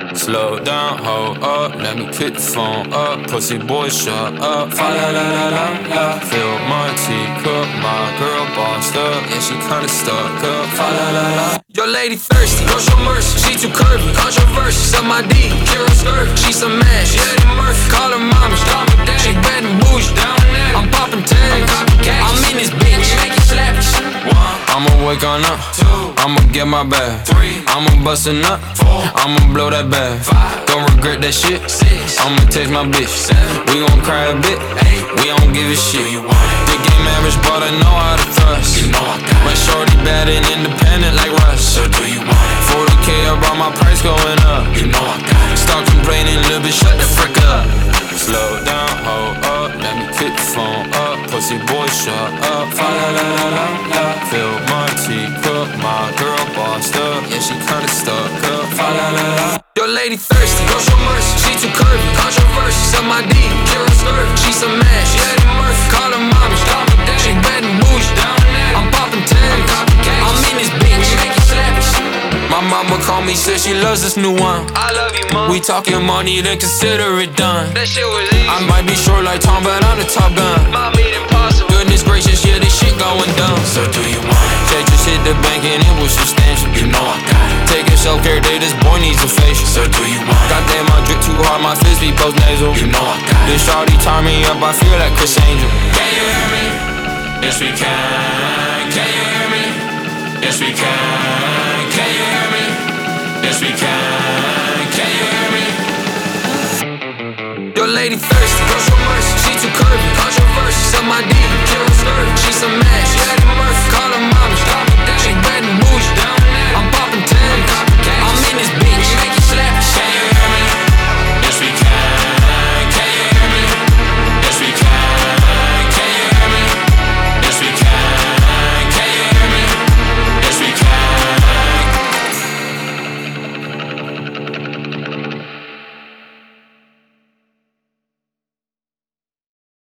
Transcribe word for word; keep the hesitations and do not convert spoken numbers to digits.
Slow down, hold up, let me pick the phone up. Pussy boy, shut up. Fa la la la la la. Fill my teacup, my girl bossed up. Yeah, she kinda stuck up. Fa la la la. Your lady thirsty, no show mercy. She too curvy, controversy. Suck my D, Kira skirt. She some mad, she Eddie Murphy. Call her mama, call me daddy. She bad and bougie, down there. I'm popping tags, I'm in this bitch. I'ma wake on up, I'ma get my bag, I'ma bust a nut, I'ma blow that bag. Don't regret that shit, I'ma text my bitch. We gon' cry a bit, we don't give a shit. Big game average, but I know how to thrust. My shorty bad and independent like Russ. So do you want it? forty K about my price going up. You know I got it. Stop complaining, little bitch, shut the frick up. Slow down, hold up, let me pick the phone up. Pussy boy, shut up. Fa la la la la la. Fill my teacup, my girl bossed up. Yeah, she kinda stuck up. Fa la la la. Your lady thirsty, no show mercy. She too curvy, controversy. Suck my D, Kira skirt. She some mad, she Eddie Murphy. Call her mama, call me daddy. She bad and bougie, down there. I'm popping tags, I'm in this bitch. My mama called me, said she loves this new one. I love you, mom. We talking money, then consider it done. That shit was easy. I might be short like Tom, but I'm the Top Gun. My meat impossible. Goodness gracious, yeah, this shit going dumb. So do you want it? Check just hit the bank and it was substantial. You know I got it. Taking self-care day, this boy needs a facial. So do you want it? Goddamn, I drip too hard, my fist be post nasal. You know I got it. This shawty tie me up, I feel like Chris Angel. Can you hear me? Yes we can. Can you hear me? Yes we can. Can you hear me? Yes we can. Can you hear me? Your lady thirsty, no show mercy. She too curvy, controversy. Suck my D, Kira skirt. She some mad, she Eddie Murphy. Call her